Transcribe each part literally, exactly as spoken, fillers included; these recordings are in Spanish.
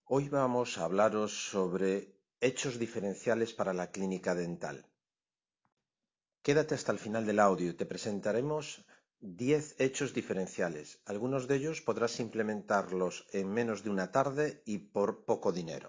Hoy vamos a hablaros sobre hechos diferenciales para la clínica dental. Quédate hasta el final del audio y te presentaremos diez hechos diferenciales. Algunos de ellos podrás implementarlos en menos de una tarde y por poco dinero.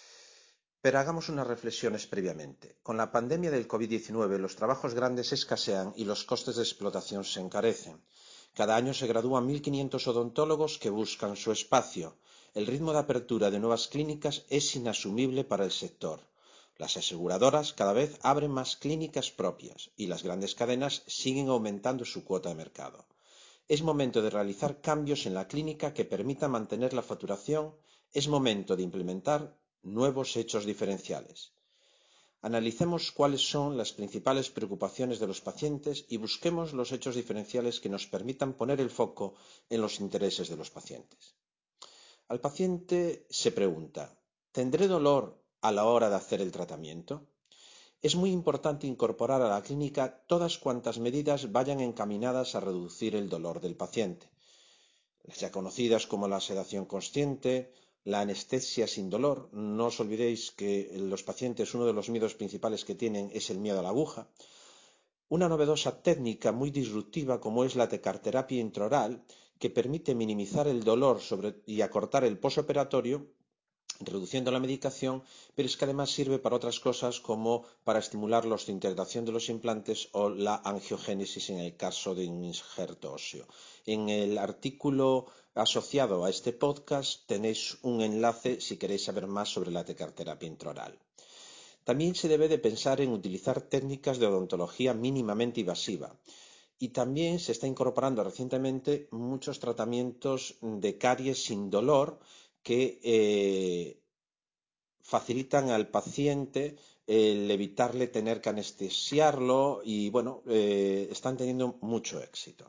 Pero hagamos unas reflexiones previamente. Con la pandemia del COVID diecinueve, los trabajos grandes escasean y los costes de explotación se encarecen. Cada año se gradúan mil quinientos odontólogos que buscan su espacio. El ritmo de apertura de nuevas clínicas es inasumible para el sector. Las aseguradoras cada vez abren más clínicas propias y las grandes cadenas siguen aumentando su cuota de mercado. Es momento de realizar cambios en la clínica que permitan mantener la facturación. Es momento de implementar nuevos hechos diferenciales. Analicemos cuáles son las principales preocupaciones de los pacientes y busquemos los hechos diferenciales que nos permitan poner el foco en los intereses de los pacientes. Al paciente se pregunta: ¿tendré dolor a la hora de hacer el tratamiento? Es muy importante incorporar a la clínica todas cuantas medidas vayan encaminadas a reducir el dolor del paciente, las ya conocidas como la sedación consciente, la anestesia sin dolor. No os olvidéis que los pacientes, uno de los miedos principales que tienen es el miedo a la aguja. Una novedosa técnica muy disruptiva como es la tecarterapia intraoral, que permite minimizar el dolor sobre, y acortar el posoperatorio, reduciendo la medicación, pero es que además sirve para otras cosas como para estimular la integración de los implantes o la angiogénesis en el caso de un injerto óseo. En el artículo asociado a este podcast tenéis un enlace si queréis saber más sobre la tecarterapia intraoral. También se debe de pensar en utilizar técnicas de odontología mínimamente invasiva. Y también se está incorporando recientemente muchos tratamientos de caries sin dolor que eh, facilitan al paciente el evitarle tener que anestesiarlo y, bueno, eh, están teniendo mucho éxito.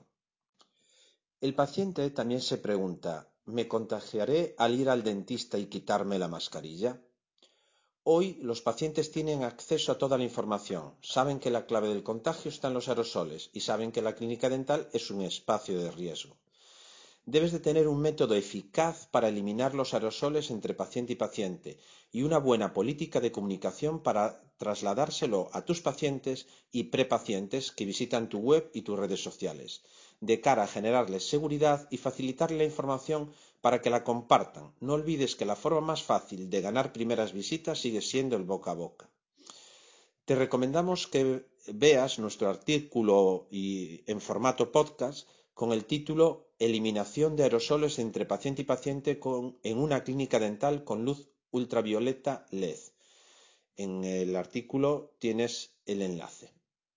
El paciente también se pregunta: ¿me contagiaré al ir al dentista y quitarme la mascarilla? Hoy los pacientes tienen acceso a toda la información, saben que la clave del contagio está en los aerosoles y saben que la clínica dental es un espacio de riesgo. Debes de tener un método eficaz para eliminar los aerosoles entre paciente y paciente y una buena política de comunicación para trasladárselo a tus pacientes y prepacientes que visitan tu web y tus redes sociales, de cara a generarles seguridad y facilitarles la información para que la compartan. No olvides que la forma más fácil de ganar primeras visitas sigue siendo el boca a boca. Te recomendamos que veas nuestro artículo y en formato podcast con el título Eliminación de aerosoles entre paciente y paciente con, en una clínica dental con luz ultravioleta L E D. En el artículo tienes el enlace.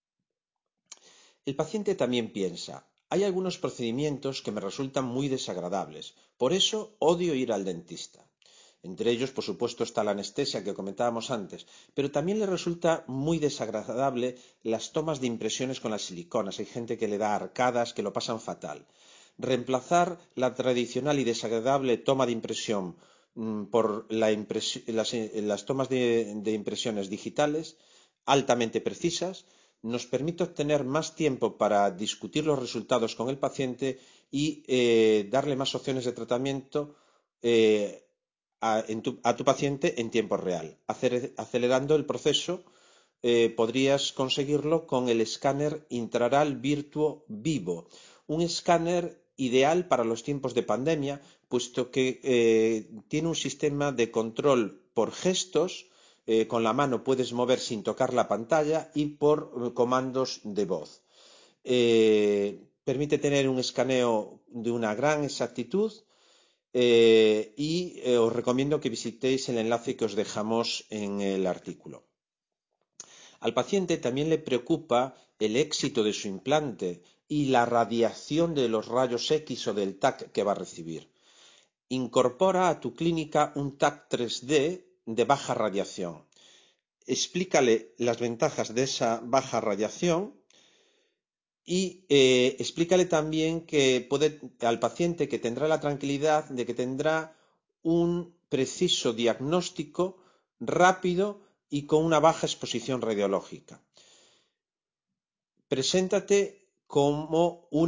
El paciente también piensa: hay algunos procedimientos que me resultan muy desagradables, por eso odio ir al dentista. Entre ellos, por supuesto, está la anestesia que comentábamos antes, pero también le resulta muy desagradable las tomas de impresiones con las siliconas. Hay gente que le da arcadas, que lo pasan fatal. Reemplazar la tradicional y desagradable toma de impresión mmm, por la impresi las, las tomas de, de impresiones digitales altamente precisas nos permite obtener más tiempo para discutir los resultados con el paciente y eh, darle más opciones de tratamiento eh, a, en tu, a tu paciente en tiempo real. Acer, acelerando el proceso, eh, podrías conseguirlo con el escáner intraoral Virtuo Vivo, un escáner ideal para los tiempos de pandemia, puesto que eh, tiene un sistema de control por gestos. Eh, con la mano puedes mover sin tocar la pantalla y por eh, comandos de voz. Eh, permite tener un escaneo de una gran exactitud. Eh, y eh, os recomiendo que visitéis el enlace que os dejamos en el artículo. Al paciente también le preocupa el éxito de su implante y la radiación de los rayos X o del T A C que va a recibir. Incorpora a tu clínica un T A C tres D de baja radiación. Explícale las ventajas de esa baja radiación y eh, explícale también que puede, al paciente que tendrá la tranquilidad de que tendrá un preciso diagnóstico rápido y con una baja exposición radiológica. Preséntate como una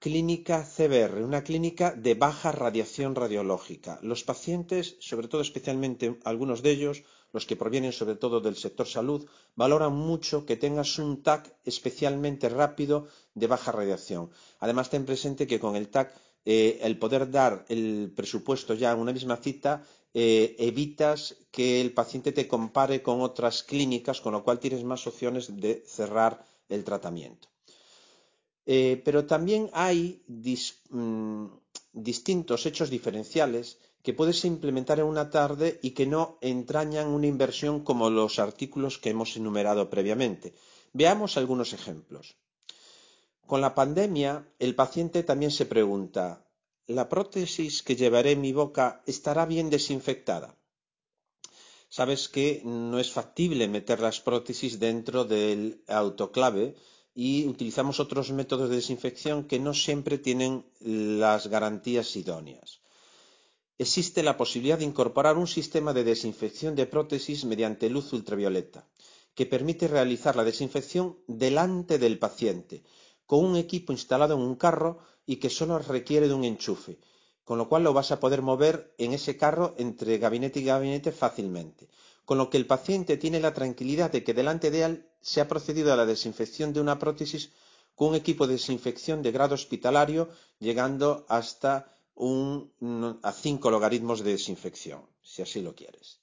clínica C B R, una clínica de baja radiación radiológica. Los pacientes, sobre todo especialmente algunos de ellos, los que provienen sobre todo del sector salud, valoran mucho que tengas un T A C especialmente rápido de baja radiación. Además, ten presente que con el T A C, eh, el poder dar el presupuesto ya en una misma cita, eh, evitas que el paciente te compare con otras clínicas, con lo cual tienes más opciones de cerrar el tratamiento. Eh, pero también hay dis, mmm, distintos hechos diferenciales que puedes implementar en una tarde y que no entrañan una inversión como los artículos que hemos enumerado previamente. Veamos algunos ejemplos. Con la pandemia, el paciente también se pregunta, ¿la prótesis que llevaré en mi boca estará bien desinfectada? Sabes que no es factible meter las prótesis dentro del autoclave y utilizamos otros métodos de desinfección que no siempre tienen las garantías idóneas. Existe la posibilidad de incorporar un sistema de desinfección de prótesis mediante luz ultravioleta, que permite realizar la desinfección delante del paciente, con un equipo instalado en un carro y que solo requiere de un enchufe, con lo cual lo vas a poder mover en ese carro entre gabinete y gabinete fácilmente, con lo que el paciente tiene la tranquilidad de que delante de él se ha procedido a la desinfección de una prótesis con un equipo de desinfección de grado hospitalario, llegando hasta un, a cinco logaritmos de desinfección, si así lo quieres.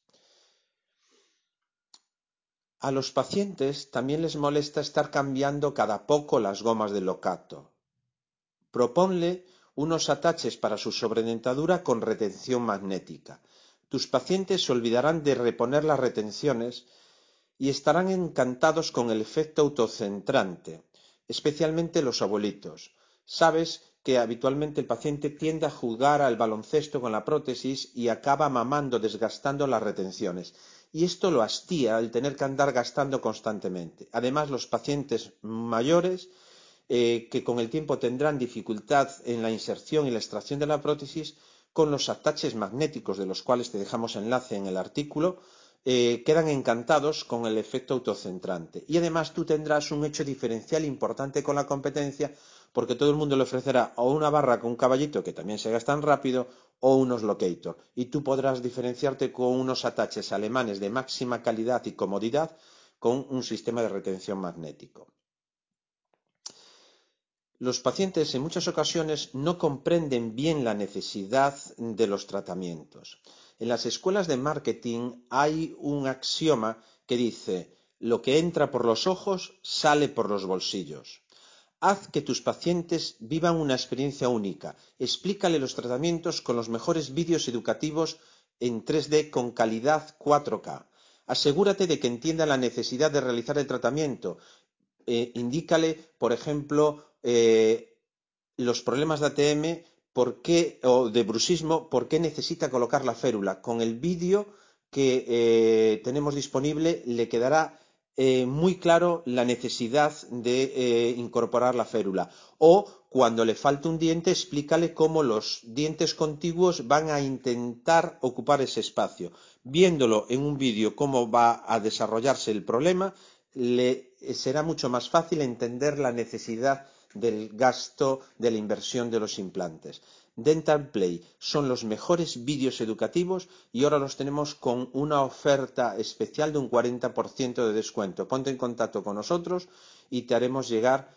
A los pacientes también les molesta estar cambiando cada poco las gomas del locato. Proponle unos ataches para su sobredentadura con retención magnética. Tus pacientes se olvidarán de reponer las retenciones y estarán encantados con el efecto autocentrante, especialmente los abuelitos. Sabes que habitualmente el paciente tiende a jugar al baloncesto con la prótesis y acaba mamando, desgastando las retenciones. Y esto lo hastía el tener que andar gastando constantemente. Además, los pacientes mayores eh, que con el tiempo tendrán dificultad en la inserción y la extracción de la prótesis, con los ataches magnéticos de los cuales te dejamos enlace en el artículo, eh, quedan encantados con el efecto autocentrante. Y además tú tendrás un hecho diferencial importante con la competencia, porque todo el mundo le ofrecerá o una barra con un caballito que también se gastan rápido o unos locator. Y tú podrás diferenciarte con unos ataches alemanes de máxima calidad y comodidad con un sistema de retención magnético. Los pacientes en muchas ocasiones no comprenden bien la necesidad de los tratamientos. En las escuelas de marketing hay un axioma que dice: lo que entra por los ojos sale por los bolsillos. Haz que tus pacientes vivan una experiencia única. Explícale los tratamientos con los mejores vídeos educativos en tres D con calidad cuatro K. Asegúrate de que entienda la necesidad de realizar el tratamiento. Eh, indícale, por ejemplo, eh, los problemas de A T M por qué, o de bruxismo, por qué necesita colocar la férula. Con el vídeo que eh, tenemos disponible le quedará eh, muy claro la necesidad de eh, incorporar la férula. O cuando le falte un diente, explícale cómo los dientes contiguos van a intentar ocupar ese espacio. Viéndolo en un vídeo cómo va a desarrollarse el problema, le será mucho más fácil entender la necesidad del gasto de la inversión de los implantes. Dental Play son los mejores vídeos educativos y ahora los tenemos con una oferta especial de un cuarenta por ciento de descuento. Ponte en contacto con nosotros y te haremos llegar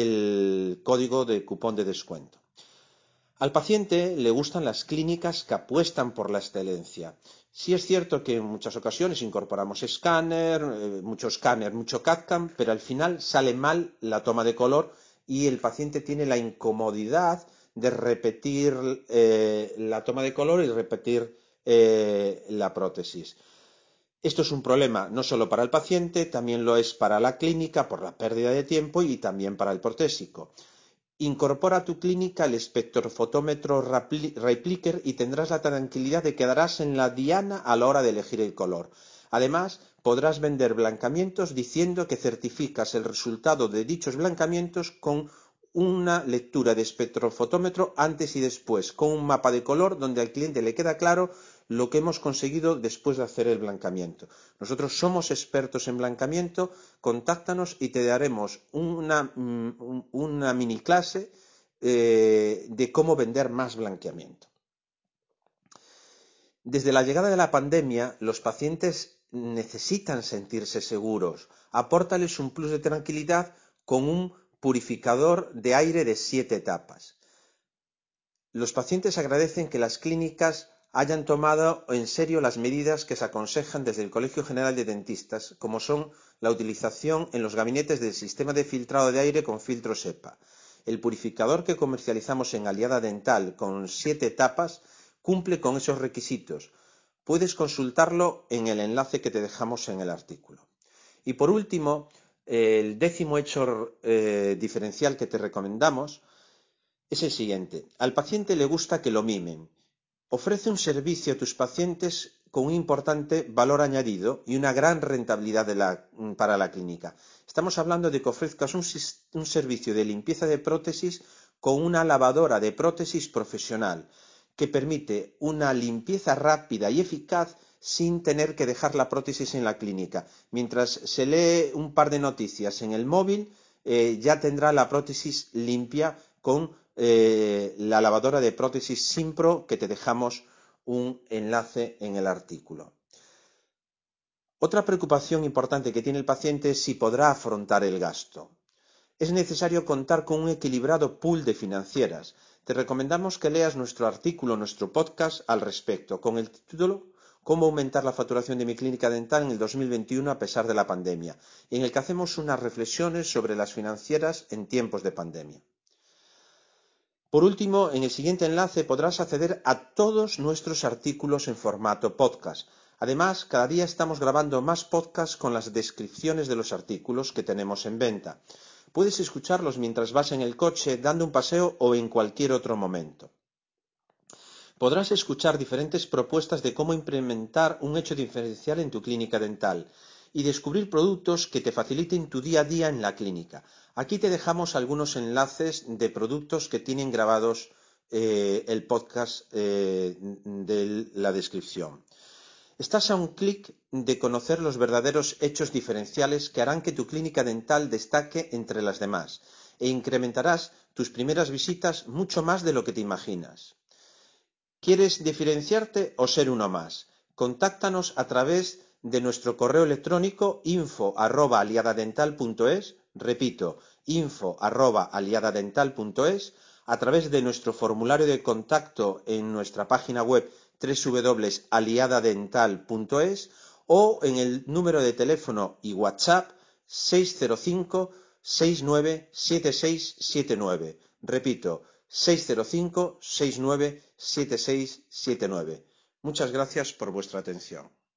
el código de cupón de descuento. Al paciente le gustan las clínicas que apuestan por la excelencia. Sí es cierto que en muchas ocasiones incorporamos escáner, eh, mucho escáner, mucho C A D C A M, pero al final sale mal la toma de color y el paciente tiene la incomodidad de repetir eh, la toma de color y repetir eh, la prótesis. Esto es un problema no solo para el paciente, también lo es para la clínica por la pérdida de tiempo y también para el protésico. Incorpora a tu clínica el espectrofotómetro Repliker y tendrás la tranquilidad de que darás en la diana a la hora de elegir el color. Además, podrás vender blancamientos diciendo que certificas el resultado de dichos blancamientos con una lectura de espectrofotómetro antes y después, con un mapa de color donde al cliente le queda claro lo que hemos conseguido después de hacer el blancamiento. Nosotros somos expertos en blancamiento, contáctanos y te daremos una, una mini clase eh, de cómo vender más blanqueamiento. Desde la llegada de la pandemia, los pacientes necesitan sentirse seguros. Apórtales un plus de tranquilidad con un purificador de aire de siete etapas. Los pacientes agradecen que las clínicas hayan tomado en serio las medidas que se aconsejan desde el Colegio General de Dentistas, como son la utilización en los gabinetes del sistema de filtrado de aire con filtro SEPA. El purificador que comercializamos en Aliada Dental con siete etapas cumple con esos requisitos. Puedes consultarlo en el enlace que te dejamos en el artículo. Y por último, el décimo hecho eh, diferencial que te recomendamos es el siguiente. Al paciente le gusta que lo mimen. Ofrece un servicio a tus pacientes con un importante valor añadido y una gran rentabilidad de la, para la clínica. Estamos hablando de que ofrezcas un, un servicio de limpieza de prótesis con una lavadora de prótesis profesional que permite una limpieza rápida y eficaz sin tener que dejar la prótesis en la clínica. Mientras se lee un par de noticias en el móvil, eh, ya tendrá la prótesis limpia con eh, la lavadora de prótesis Simpro, que te dejamos un enlace en el artículo. Otra preocupación importante que tiene el paciente es si podrá afrontar el gasto. Es necesario contar con un equilibrado pool de financieras. Te recomendamos que leas nuestro artículo, nuestro podcast al respecto, con el título Cómo aumentar la facturación de mi clínica dental en el dos mil veintiuno a pesar de la pandemia, en el que hacemos unas reflexiones sobre las financieras en tiempos de pandemia. Por último, en el siguiente enlace podrás acceder a todos nuestros artículos en formato podcast. Además, cada día estamos grabando más podcasts con las descripciones de los artículos que tenemos en venta. Puedes escucharlos mientras vas en el coche, dando un paseo o en cualquier otro momento. Podrás escuchar diferentes propuestas de cómo implementar un hecho diferencial en tu clínica dental y descubrir productos que te faciliten tu día a día en la clínica. Aquí te dejamos algunos enlaces de productos que tienen grabados eh, el podcast eh, de la descripción. Estás a un clic de conocer los verdaderos hechos diferenciales que harán que tu clínica dental destaque entre las demás e incrementarás tus primeras visitas mucho más de lo que te imaginas. ¿Quieres diferenciarte o ser uno más? Contáctanos a través de nuestro correo electrónico info arroba aliadadental punto es, repito, info arroba aliadadental punto es, a través de nuestro formulario de contacto en nuestra página web doble u doble u doble u punto aliadadental punto es o en el número de teléfono y WhatsApp seis cero cinco, seis nueve siete seis siete nueve. Repito, seis cero cinco, seis nueve siete seis siete nueve. Muchas gracias por vuestra atención.